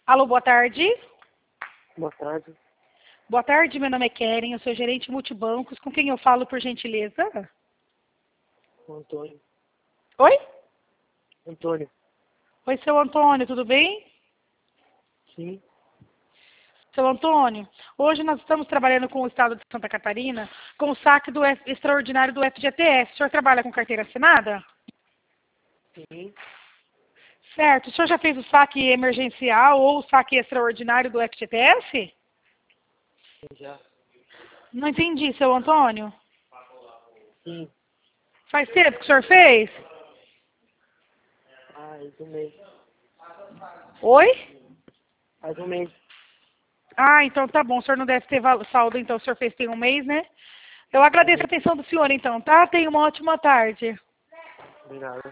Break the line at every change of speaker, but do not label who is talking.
Alô, boa tarde.
Boa tarde.
Boa tarde, meu nome é Keren, eu sou gerente multibancos. Com quem eu falo, por gentileza?
Antônio.
Oi?
Antônio.
Oi, seu Antônio, tudo bem?
Sim.
Seu Antônio, hoje nós estamos trabalhando com o Estado de Santa Catarina com o saque extraordinário do FGTS. O senhor trabalha com carteira assinada?
Sim.
Certo. O senhor já fez o saque emergencial ou o saque extraordinário do FGTS?
Já.
Não entendi, seu Antônio.
Sim.
Faz tempo que o senhor fez?
Faz um mês.
Oi?
Faz um mês.
Ah, então tá bom. O senhor não deve ter saldo, então o senhor fez tem um mês, né? Eu agradeço a atenção do senhor, então, tá? Tenha uma ótima tarde.
Obrigado.